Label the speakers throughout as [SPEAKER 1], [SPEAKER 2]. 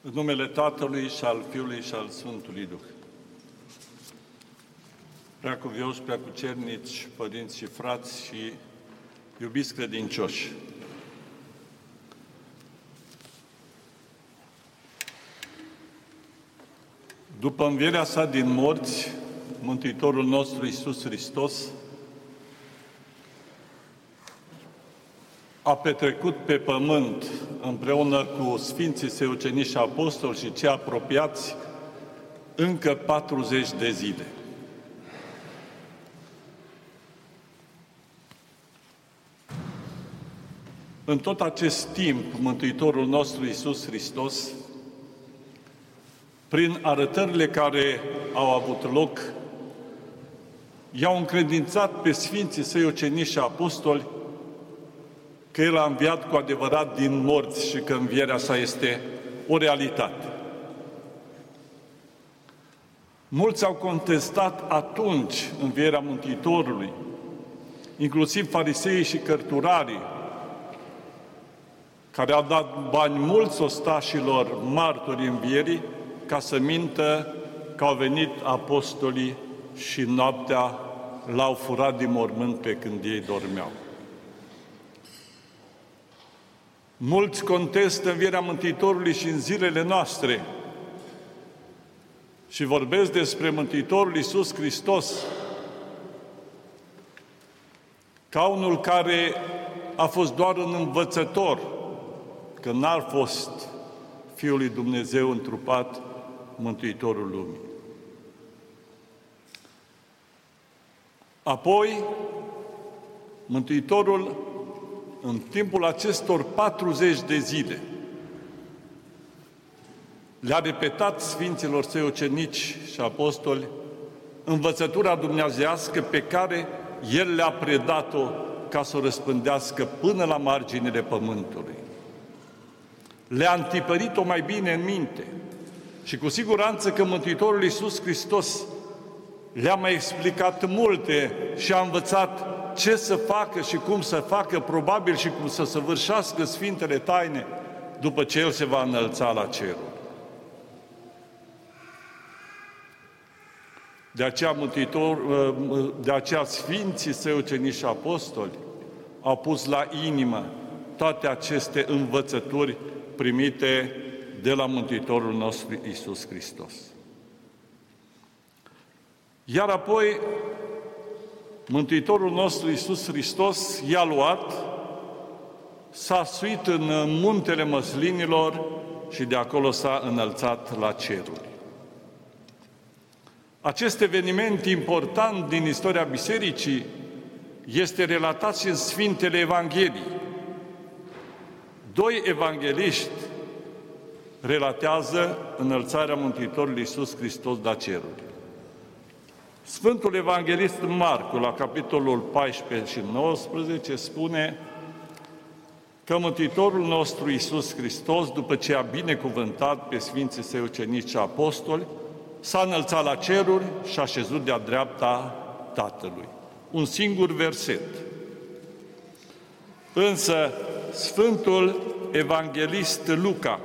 [SPEAKER 1] În numele Tatălui și al Fiului și al Sfântului Duh. Preacuvioși, preacucernici, părinți și frați și iubiți credincioși. După învierea sa din morți, Mântuitorul nostru Iisus Hristos a petrecut pe pământ împreună cu Sfinții Săi ucenici și apostoli și cei apropiați încă 40 de zile. În tot acest timp, Mântuitorul nostru Iisus Hristos, prin arătările care au avut loc, i-au încredințat pe Sfinții Săi ucenici și apostoli că El a înviat cu adevărat din morți și că învierea sa este o realitate. Mulți au contestat atunci învierea Mântuitorului, inclusiv fariseii și cărturarii, care au dat bani mulți ostașilor martori învierii ca să mintă că au venit apostolii și noaptea l-au furat din mormânt pe când ei dormeau. Mulți contestă învierea Mântuitorului și în zilele noastre și vorbesc despre Mântuitorul Iisus Hristos ca unul care a fost doar un învățător, că n-ar fost Fiul lui Dumnezeu întrupat, Mântuitorul lumii. Apoi, Mântuitorul, în timpul acestor 40 de zile, le-a repetat Sfinților Săi ucenici și apostoli învățătura dumnezeiască pe care El le-a predat-o ca să o răspândească până la marginile pământului. Le-a întipărit-o mai bine în minte și cu siguranță că Mântuitorul Iisus Hristos le-a mai explicat multe și a învățat ce să facă și cum să facă, probabil și cum să săvârșească Sfintele Taine după ce El se va înălța la cerul. De aceea Sfinții Săi ucenici și apostoli au pus la inimă toate aceste învățături primite de la Mântuitorul nostru Iisus Hristos. Iar apoi, Mântuitorul nostru Iisus Hristos i-a luat, s-a suit în muntele Măslinilor și de acolo s-a înălțat la ceruri. Acest eveniment important din istoria Bisericii este relatat și în Sfintele Evanghelii. Doi evangeliști relatează înălțarea Mântuitorului Iisus Hristos la ceruri. Sfântul Evanghelist Marcu, la capitolul 14 și 19, spune că Mântuitorul nostru Iisus Hristos, după ce a binecuvântat pe Sfinții Săi ucenici și apostoli, s-a înălțat la ceruri și a șezut de-a dreapta Tatălui. Un singur verset. Însă Sfântul Evanghelist Luca,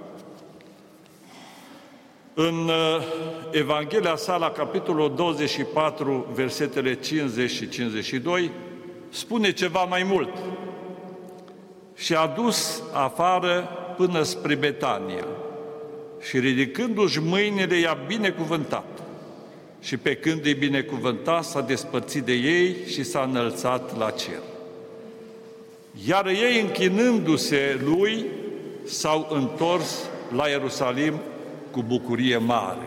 [SPEAKER 1] în Evanghelia sa, la capitolul 24, versetele 50 și 52, spune ceva mai mult. Și a dus afară până spre Betania și ridicându-și mâinile i-a binecuvântat. Și pe când îi binecuvânta, s-a despărțit de ei și s-a înălțat la cer. Iar ei, închinându-se lui, s-au întors la Ierusalim cu bucurie mare.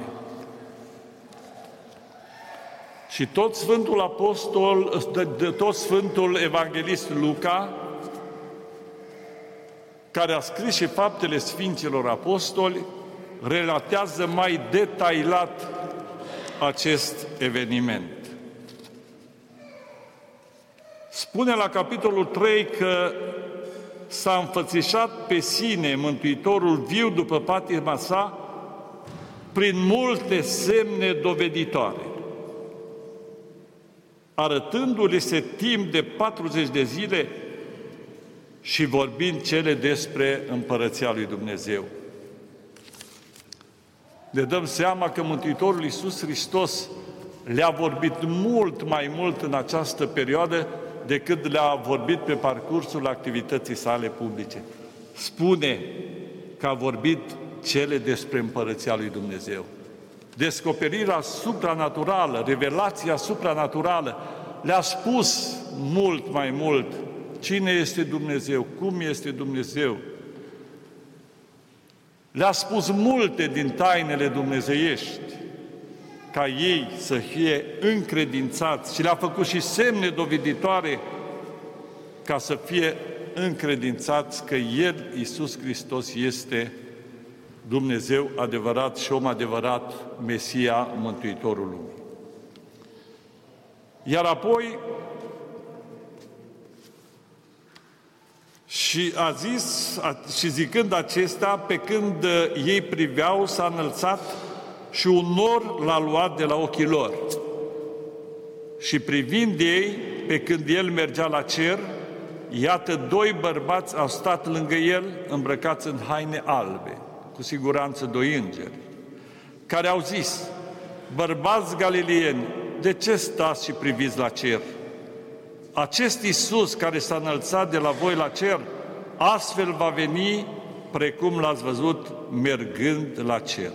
[SPEAKER 1] Și tot Sfântul Evanghelist Luca, care a scris și faptele Sfinților Apostoli, relatează mai detaliat acest eveniment. Spune la capitolul 3 că s-a înfățișat pe sine Mântuitorul viu după patima sa prin multe semne doveditoare, arătându-le se timp de 40 de zile și vorbind cele despre Împărăția lui Dumnezeu. ne dăm seama că Mântuitorul Iisus Hristos le-a vorbit mult mai mult în această perioadă decât le-a vorbit pe parcursul activității sale publice. Spune că a vorbit cele despre Împărăția lui Dumnezeu. Descoperirea supranaturală, revelația supranaturală, le-a spus mult mai mult cine este Dumnezeu, cum este Dumnezeu. Le-a spus multe din tainele dumnezeiești, ca ei să fie încredințați și le-a făcut și semne doveditoare ca să fie încredințați că El, Iisus Hristos, este Dumnezeu adevărat și om adevărat, Mesia, Mântuitorul lumii. Iar apoi și a zis, și zicând acesta, pe când ei priveau, s-a înălțat și un nor l-a luat de la ochii lor. Și privind ei, pe când el mergea la cer, iată, doi bărbați au stat lângă el, îmbrăcați în haine albe, cu siguranță doi îngeri, care au zis: bărbați galilieni, de ce stați și priviți la cer? Acest Iisus care s-a înălțat de la voi la cer, astfel va veni precum l-ați văzut mergând la cer.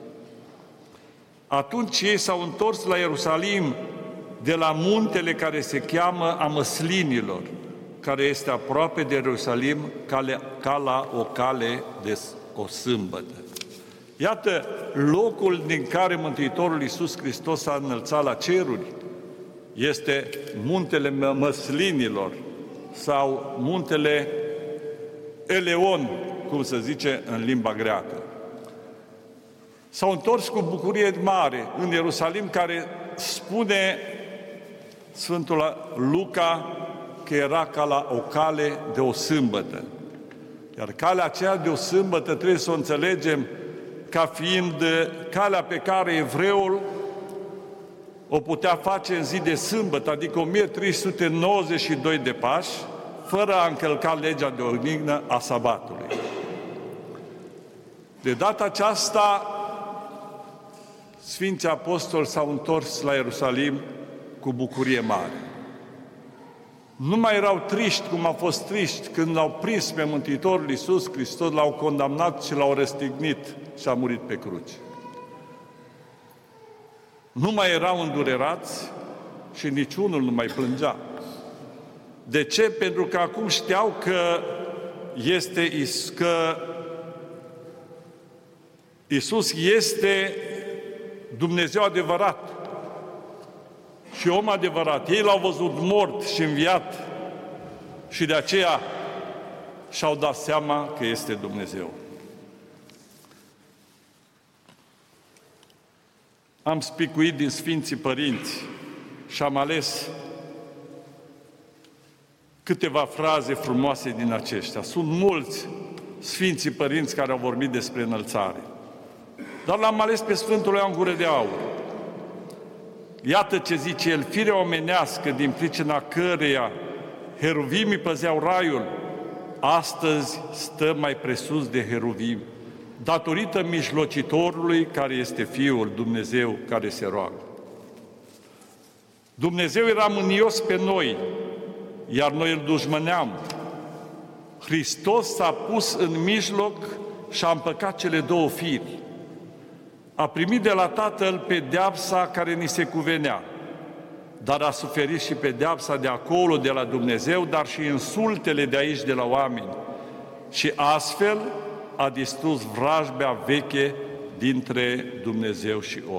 [SPEAKER 1] Atunci ei s-au întors la Ierusalim de la muntele care se cheamă a Măslinilor, care este aproape de Ierusalim, ca la o cale de o sâmbătă. Iată locul din care Mântuitorul Iisus Hristos s-a înălțat la ceruri. Este muntele Măslinilor sau muntele Eleon, cum se zice în limba greacă. S-au întors cu bucurie mare în Ierusalim, care spune Sfântul Luca că era ca la o cale de o sâmbătă. Iar calea aceea de o sâmbătă trebuie să o înțelegem ca fiind calea pe care evreul o putea face în zi de sâmbătă, adică 1392 de pași, fără a încălca legea de odihnă a sabatului. De data aceasta, Sfinții Apostoli s-au întors la Ierusalim cu bucurie mare. Nu mai erau triști cum au fost triști când l-au prins pe Mântuitorul Iisus Hristos, l-au condamnat și l-au răstignit și a murit pe cruce. Nu mai erau îndurerați și niciunul nu mai plângea. De ce? Pentru că acum știau că Iisus este Dumnezeu adevărat și om adevărat. Ei l-au văzut mort și înviat și de aceea și-au dat seama că este Dumnezeu. Am spicuit din Sfinții Părinți și am ales câteva fraze frumoase din aceștia. Sunt mulți Sfinții Părinți care au vorbit despre înălțare. Dar l-am ales pe Sfântul Ioan Gură de Aur. Iată ce zice el: firea omenească, din pricina căreia heruvimii păzeau raiul, astăzi stă mai presus de heruvim, datorită mijlocitorului care este Fiul Dumnezeu care se roagă. Dumnezeu era mânios pe noi, iar noi îl dușmăneam. Hristos s-a pus în mijloc și a împăcat cele două firi. A primit de la Tatăl pedeapsa care ni se cuvenea, dar a suferit și pedeapsa de acolo, de la Dumnezeu, dar și insultele de aici, de la oameni. Și astfel a distrus vrajbea veche dintre Dumnezeu și om.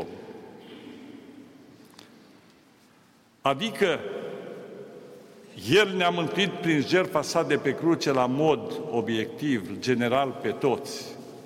[SPEAKER 1] Adică El ne-a mântuit prin jertfa sa de pe cruce la mod obiectiv, general pe toți.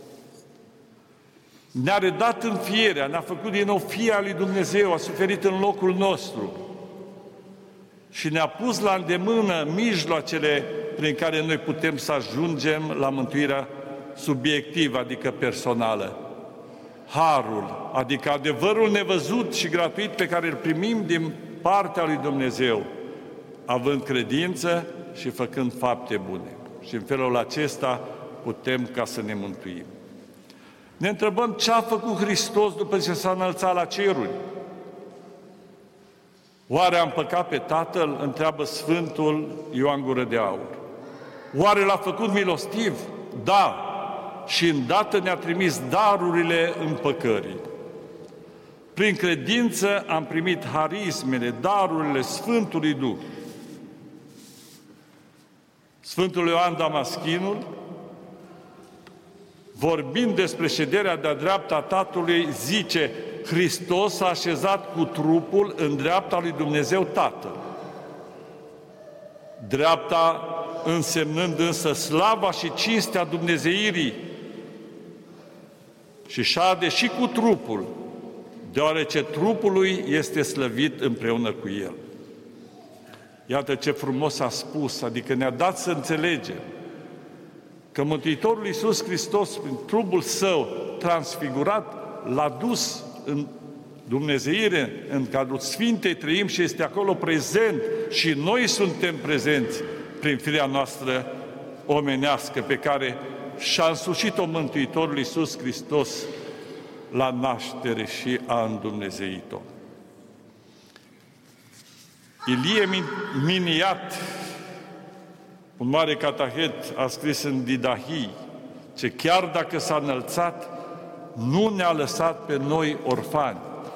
[SPEAKER 1] Ne-a redat înfierea, ne-a făcut din nou fii al lui Dumnezeu, a suferit în locul nostru și ne-a pus la îndemână mijloacele prin care noi putem să ajungem la mântuirea subiectivă, adică personală. Harul, adică adevărul nevăzut și gratuit pe care îl primim din partea lui Dumnezeu, având credință și făcând fapte bune. Și în felul acesta putem ca să ne mântuim. Ne întrebăm ce a făcut Hristos după ce s-a înălțat la ceruri. Oare a împăcat pe Tatăl? Întreabă Sfântul Ioan Gură de Aur. Oare l-a făcut milostiv? Da! Și îndată ne-a trimis darurile împăcării. Prin credință am primit harismele, darurile Sfântului Duh. Sfântul Ioan Damaschinul, vorbind despre șederea de-a dreapta Tatălui, zice: Hristos s-a așezat cu trupul în dreapta lui Dumnezeu Tatăl. Dreapta însemnând însă slava și cinstea dumnezeirii, și șade și cu trupul, deoarece trupul lui este slăvit împreună cu el. Iată ce frumos a spus, adică ne-a dat să înțelegem că Mântuitorul Iisus Hristos, prin trupul Său transfigurat, l-a dus în dumnezeire, în cadrul Sfintei Treimi și este acolo prezent și noi suntem prezenți prin firea noastră omenească pe care și-a însușit-o Mântuitorul Iisus Hristos la naștere și a îndumnezeit-o. Ilie Miniat, un mare catahet, a scris în Didahii, ce chiar dacă s-a înălțat, nu ne-a lăsat pe noi orfani.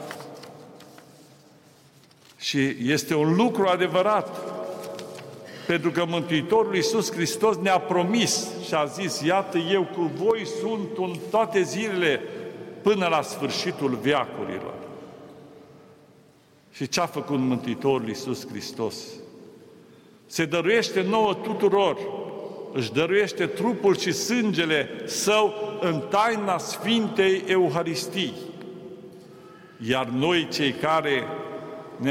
[SPEAKER 1] Și este un lucru adevărat, pentru că Mântuitorul Iisus Hristos ne-a promis și a zis: iată, eu cu voi sunt în toate zilele până la sfârșitul veacurilor. Și ce a făcut Mântuitorul Iisus Hristos? Se dăruiește nouă tuturor, își dăruiește trupul și sângele Său în taina Sfintei Euharistii. Iar noi, cei care ne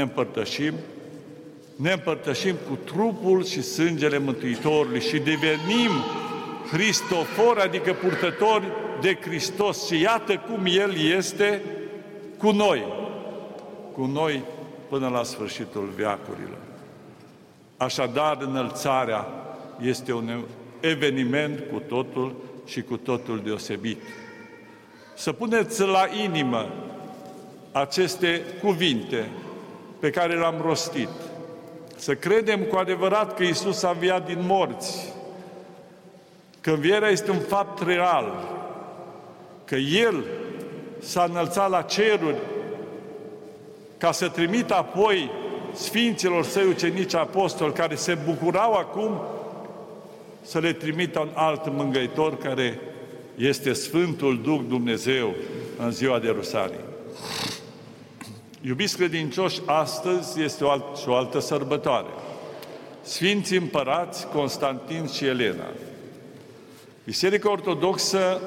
[SPEAKER 1] împărtășim cu trupul și sângele Mântuitorului și devenim Hristofori, adică purtători de Hristos. Și iată cum El este cu noi până la sfârșitul veacurilor. Așadar, înălțarea este un eveniment cu totul și cu totul deosebit. Să puneți la inimă aceste cuvinte pe care le-am rostit. Să credem cu adevărat că Iisus a înviat din morți, că învierea este un fapt real, că El s-a înălțat la ceruri ca să trimită apoi Sfinților Săi ucenici apostoli, care se bucurau acum să le trimită un alt mângâietor, care este Sfântul Duh Dumnezeu în ziua de Rusalii. Iubiți credincioși, astăzi este o altă sărbătoare. Sfinții împărați Constantin și Elena. Biserica Ortodoxă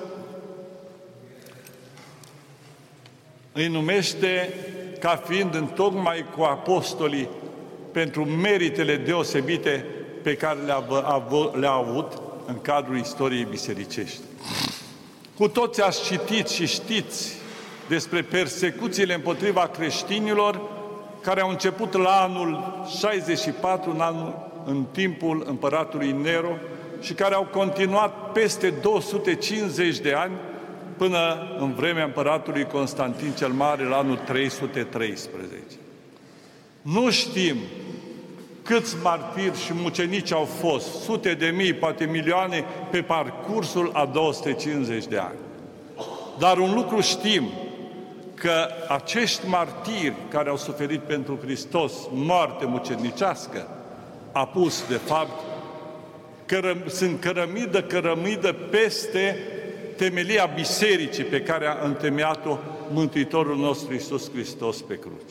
[SPEAKER 1] îi numește ca fiind întocmai cu apostolii pentru meritele deosebite pe care le-a avut în cadrul istoriei bisericești. Cu toți ați citit și știți despre persecuțiile împotriva creștinilor care au început la anul 64, în timpul împăratului Nero, și care au continuat peste 250 de ani până în vremea împăratului Constantin cel Mare, la anul 313. Nu știm câți martiri și mucenici au fost, sute de mii, poate milioane, pe parcursul a 250 de ani. Dar un lucru știm, că acești martiri care au suferit pentru Hristos moarte mucenicească, a pus, de fapt, sunt cărămidă peste temelia bisericii pe care a întemeiat-o Mântuitorul nostru Iisus Hristos pe cruce.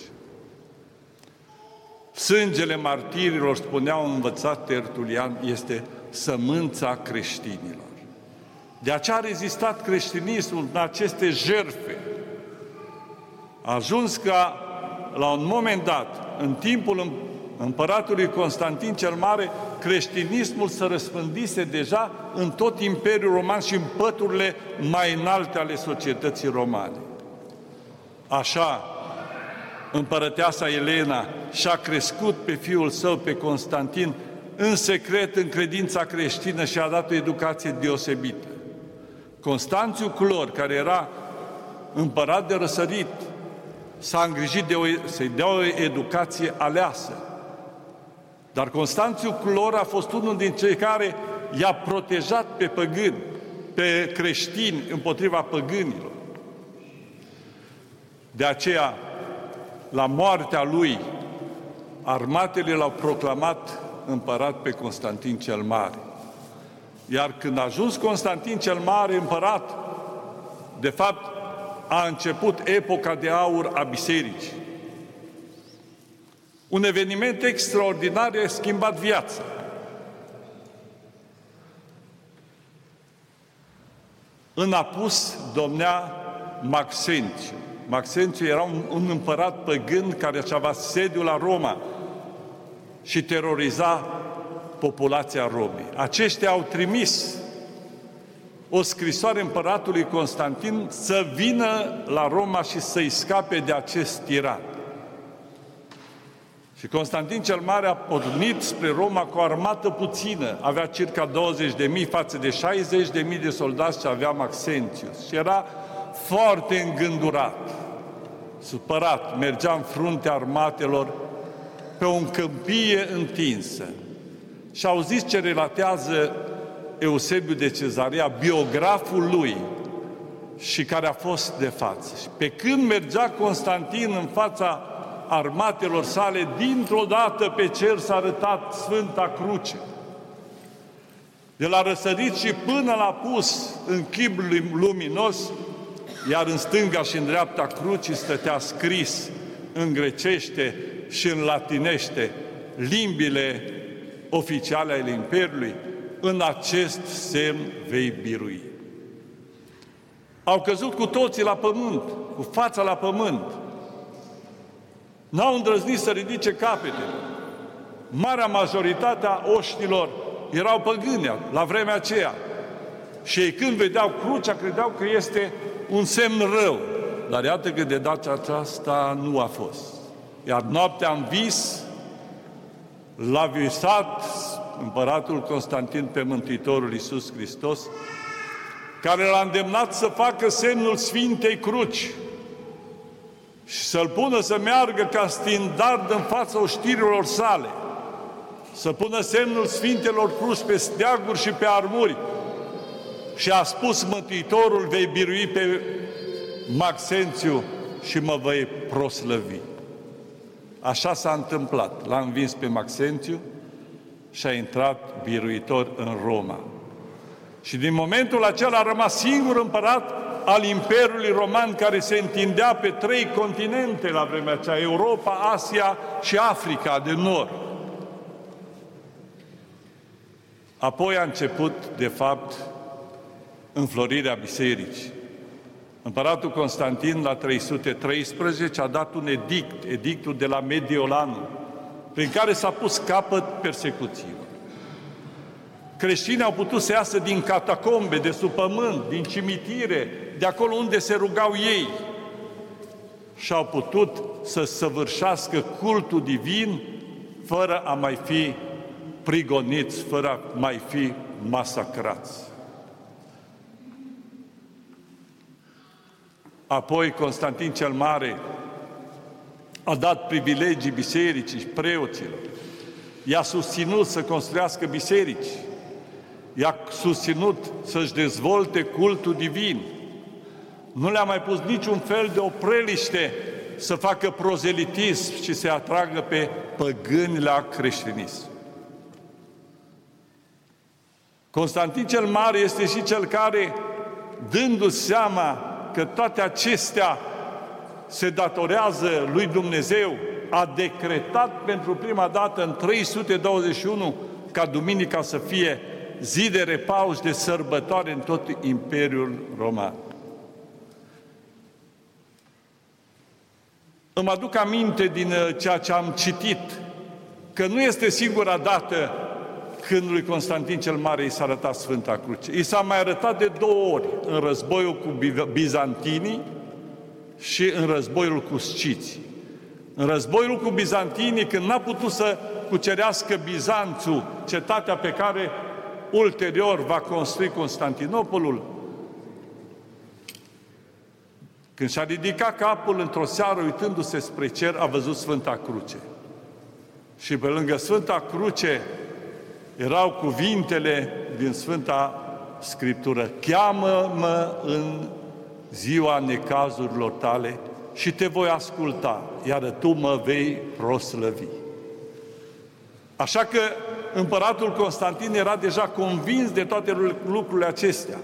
[SPEAKER 1] Sângele martirilor, spunea un învățat Tertulian, este sămânța creștinilor. De aceea a rezistat creștinismul în aceste jertfe. A ajuns ca, la un moment dat, în timpul împăratului Constantin cel Mare, creștinismul se răspândise deja în tot Imperiul Roman și în păturile mai înalte ale societății romane. Așa, împărăteasa Elena și-a crescut pe fiul său, pe Constantin, în secret, în credința creștină, și a dat o educație deosebită. Constanțiu Clor, care era împărat de răsărit, s-a îngrijit să-i dea o educație aleasă. Dar Constanțiu Clor a fost unul din cei care i-a protejat pe păgâni, pe creștini împotriva păgânilor. De aceea, la moartea lui, armatele l-au proclamat împărat pe Constantin cel Mare. Iar când a ajuns Constantin cel Mare împărat, de fapt, a început epoca de aur a bisericii. Un eveniment extraordinar i-a schimbat viața. În apus domnea Maxențiu. Maxențiu era un împărat păgân care își avea sediul la Roma și teroriza populația Romei. Aceștia au trimis o scrisoare împăratului Constantin să vină la Roma și să-i scape de acest tiran. Și Constantin cel Mare a pornit spre Roma cu o armată puțină, avea circa 20.000 față de 60.000 de soldați ce avea Maxentius. Și era foarte îngândurat, supărat, mergea în fruntea armatelor pe o încămpie întinsă. Și auziți ce relatează Eusebiu de Cezarea, biograful lui, și care a fost de față. Și pe când mergea Constantin în fața armatelor sale, dintr-o dată pe cer s-a arătat Sfânta Cruce. De la răsărit și până la pus în chip luminos, iar în stânga și în dreapta crucii stătea scris în grecește și în latinește limbile oficiale ale Imperiului: în acest semn vei birui. Au căzut cu toții la pământ, cu fața la pământ. N-au îndrăznit să ridice capetele. Marea majoritate a oștilor erau păgâni la vremea aceea. Și ei, când vedeau crucea, credeau că este un semn rău. Dar iată că de data aceasta nu a fost. Iar noaptea în vis l-a visat împăratul Constantin pe Mântuitorul Iisus Hristos, care l-a îndemnat să facă semnul Sfintei Cruci și să-l pună să meargă ca standard în fața oștirilor sale, să pună semnul Sfintelor Cruci pe steaguri și pe armuri. Și a spus Mântuitorul: vei birui pe Maxențiu și mă vei proslăvi. Așa s-a întâmplat. L-a învins pe Maxențiu și a intrat biruitor în Roma. Și din momentul acela a rămas singur împărat al Imperiului Roman, care se întindea pe 3 continente la vremea aceea: Europa, Asia și Africa de Nord. Apoi a început, de fapt, înflorirea bisericii. Împăratul Constantin, la 313, a dat un edict, edictul de la Mediolanum, prin care s-a pus capăt persecuțiilor. Creștinii au putut să iasă din catacombe, de sub pământ, din cimitire, de acolo unde se rugau ei, și au putut să săvârșească cultul divin fără a mai fi prigoniți, fără a mai fi masacrați. Apoi Constantin cel Mare a dat privilegii bisericii și preoților. I-a susținut să construiască biserici. I-a susținut să-și dezvolte cultul divin. Nu le-a mai pus niciun fel de opreliște să facă prozelitism și să atragă pe păgâni la creștinism. Constantin cel Mare este și cel care, dându-și seama că toate acestea se datorează lui Dumnezeu, a decretat pentru prima dată în 321 ca duminica să fie zi de repaus, de sărbătoare în tot Imperiul Roman. Îmi aduc aminte din ceea ce am citit, că nu este singura dată când lui Constantin cel Mare i s-a arătat Sfânta Cruce. I s-a mai arătat de 2 ori, în războiul cu bizantinii și în războiul cu sciții. În războiul cu bizantinii, când n-a putut să cucerească Bizanțul, cetatea pe care ulterior va construi Constantinopolul, Când și-a ridicat capul într-o seară, uitându-se spre cer, a văzut Sfânta Cruce. Și pe lângă Sfânta Cruce erau cuvintele din Sfânta Scriptură: cheamă-mă în ziua necazurilor tale și te voi asculta, iar tu mă vei proslăvi. Așa că împăratul Constantin era deja convins de toate lucrurile acestea.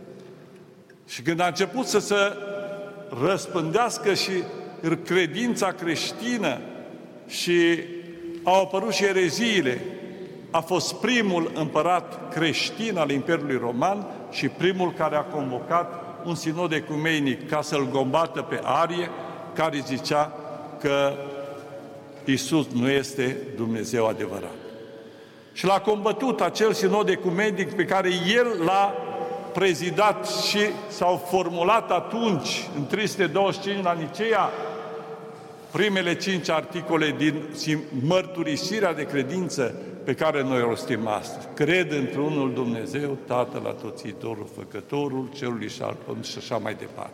[SPEAKER 1] Și când a început să se răspândească și credința creștină și au apărut și ereziile, a fost primul împărat creștin al Imperiului Roman și primul care a convocat un sinod ecumenic ca să-l combată pe Arie, care zicea că Iisus nu este Dumnezeu adevărat. Și l-a combătut acel sinod ecumenic pe care el l-a prezidat și s-au formulat atunci, în 325 la Nicea, primele 5 articole din mărturisirea de credință pe care noi o rostim astăzi. Cred într-unul Dumnezeu, Tatăl Atoțitorul, Făcătorul cerului și al pământului și așa mai departe.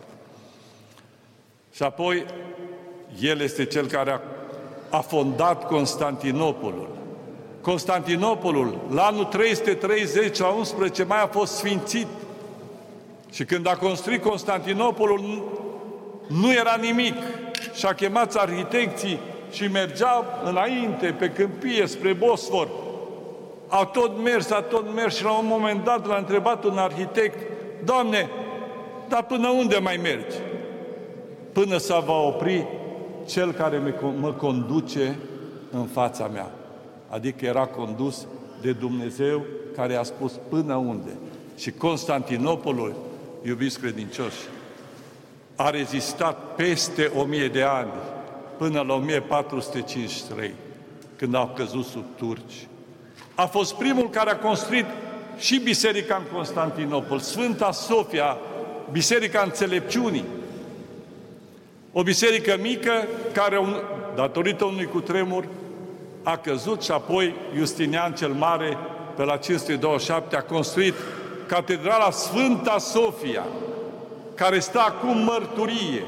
[SPEAKER 1] Și apoi, el este cel care a fondat Constantinopolul. Constantinopolul, la anul 330, la 11 mai, a fost sfințit. Și când a construit Constantinopolul, nu era nimic. Și-a chemat arhitecții și mergeau înainte, pe câmpie, spre Bosfor. A tot mers și la un moment dat l-a întrebat un arhitect: Doamne, dar până unde mai mergi? Până să va opri cel care mă conduce în fața mea. Adică era condus de Dumnezeu care a spus până unde. Și Constantinopolul, iubiți credincioși, a rezistat peste 1000 de ani, până la 1453, când au căzut sub turci. A fost primul care a construit și biserica în Constantinopol, Sfânta Sofia, Biserica Înțelepciunii. O biserică mică care, datorită unui cutremur, a căzut și apoi Justinian cel Mare, pe la 527, a construit Catedrala Sfânta Sofia, care stă acum mărturie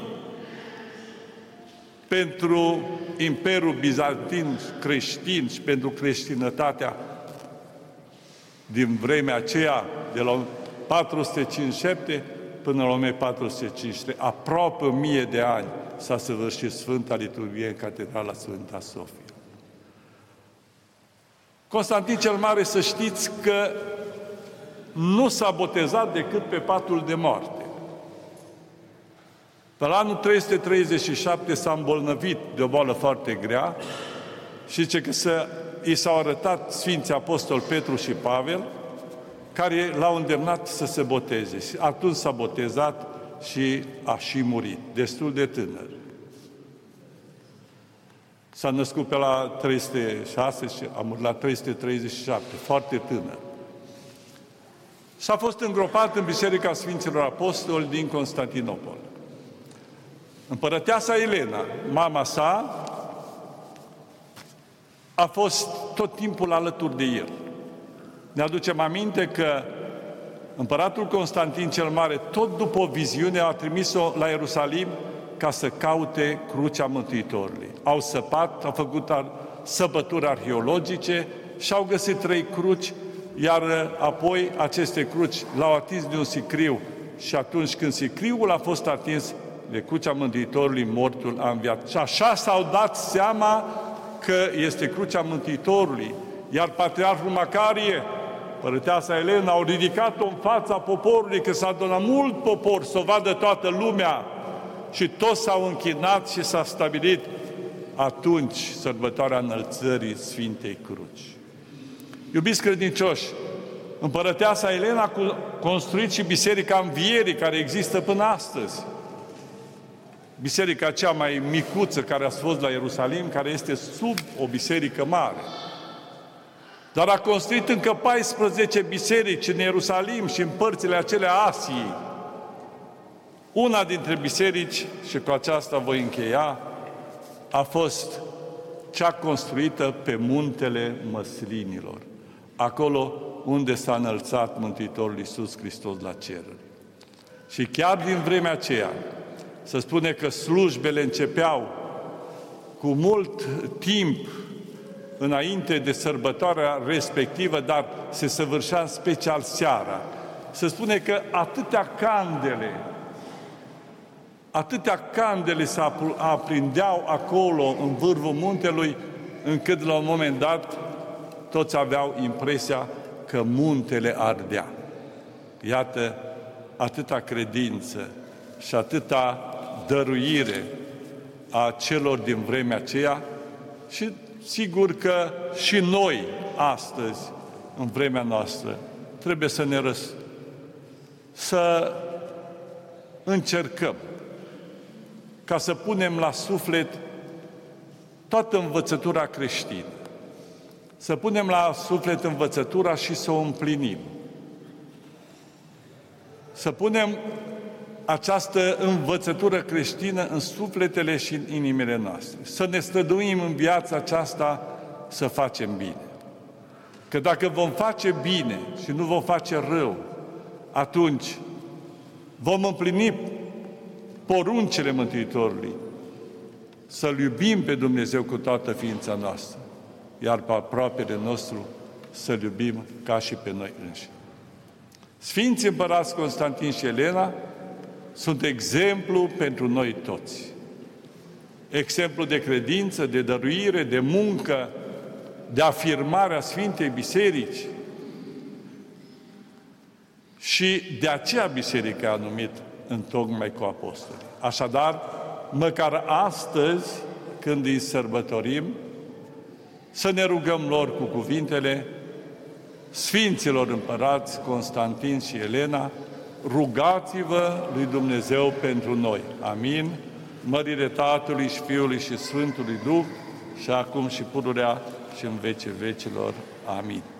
[SPEAKER 1] pentru Imperiul Bizantin creștin și pentru creștinătatea din vremea aceea, de la 457 până la 1453, aproape 1000 de ani s-a săvârșit Sfânta Liturghie în Catedrala Sfânta Sofia. Constantin cel Mare, să știți că nu s-a botezat decât pe patul de moarte. Pe la anul 337 s-a îmbolnăvit de o boală foarte grea și zice că i s-au arătat Sfinții Apostoli Petru și Pavel, care l-au îndemnat să se boteze. Și atunci s-a botezat și a și murit, destul de tânăr. S-a născut pe la 306 și a murit la 337, foarte tânăr. S-a fost îngropat în Biserica Sfinților Apostoli din Constantinopol. Împărăteasa Elena, mama sa, a fost tot timpul alături de el. Ne aducem aminte că împăratul Constantin cel Mare, tot după o viziune, a trimis-o la Ierusalim ca să caute crucea Mântuitorului. Au săpat, au făcut săpături arheologice și au găsit 3 cruci, iar apoi aceste cruci l-au atins de un sicriu și atunci când sicriul a fost atins de crucea Mântuitorului, mortul a înviat. Și așa s-au dat seama că este crucea Mântuitorului. Iar Patriarhul Macarie, părăteasa Elena, au ridicat-o în fața poporului, că s-a adunat mult popor să o vadă toată lumea și toți s-au închinat și s-a stabilit atunci sărbătoarea înălțării Sfintei Cruci. Iubiți credincioși, împărăteasa Elena a construit și Biserica Învierii, care există până astăzi. Biserica cea mai micuță care a fost la Ierusalim, care este sub o biserică mare. Dar a construit încă 14 biserici în Ierusalim și în părțile acelea Asiei. Una dintre biserici, și cu aceasta voi încheia, a fost cea construită pe muntele Măslinilor, acolo unde s-a înălțat Mântuitorul Iisus Hristos la ceruri. Și chiar din vremea aceea Se spune că slujbele începeau cu mult timp înainte de sărbătoarea respectivă, dar se săvârșea în special seara. Se spune că atâtea candele se aprindeau acolo, în vârful muntelui, încât la un moment dat toți aveau impresia că muntele ardea. Iată, atâta credință și atâta dăruire a celor din vremea aceea și sigur că și noi astăzi, în vremea noastră, trebuie să încercăm ca să punem la suflet toată învățătura creștină. Să punem la suflet învățătura și să o împlinim. Să punem această învățătură creștină în sufletele și în inimile noastre. Să ne străduim în viața aceasta să facem bine. Că dacă vom face bine și nu vom face rău, atunci vom împlini poruncile Mântuitorului, să-L iubim pe Dumnezeu cu toată ființa noastră, iar pe aproapele nostru să-L iubim ca și pe noi înșine. Sfinții împărați Constantin și Elena sunt exemplu pentru noi toți. Exemplu de credință, de dăruire, de muncă, de afirmare a Sfintei Biserici. Și de aceea Biserica a numit întocmai cu apostoli. Așadar, măcar astăzi, când îi sărbătorim, să ne rugăm lor cu cuvintele Sfinților împărați Constantin și Elena, rugați-vă lui Dumnezeu pentru noi. Amin. Mărire Tatălui și Fiului și Sfântului Duh, și acum și pururea și în vecii vecilor. Amin.